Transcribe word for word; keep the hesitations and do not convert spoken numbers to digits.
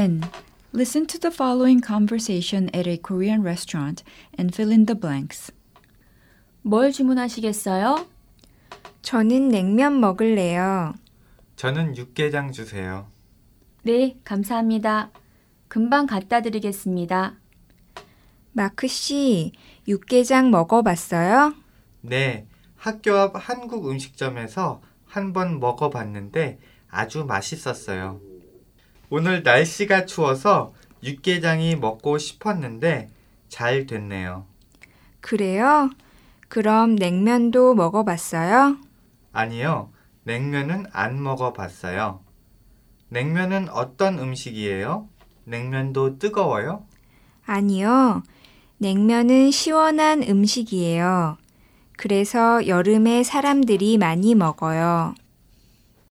N. Listen to the following conversation at a Korean restaurant and fill in the blanks. 뭘 주문하시겠어요? 저는 냉면 먹을래요. 저는 육개장 주세요. 네, 감사합니다. 금방 갖다 드리겠습니다. 마크 씨, 육개장 먹어봤어요? 네, 학교 앞 한국 음식점에서 한 번 먹어봤는데 아주 맛있었어요. 오늘 날씨가 추워서 육개장이 먹고 싶었는데 잘 됐네요. 그래요? 그럼 냉면도 먹어봤어요? 아니요, 냉면은 안 먹어봤어요. 냉면은 어떤 음식이에요? 냉면도 뜨거워요? 아니요. 냉면은 시원한 음식이에요. 그래서 여름에 사람들이 많이 먹어요.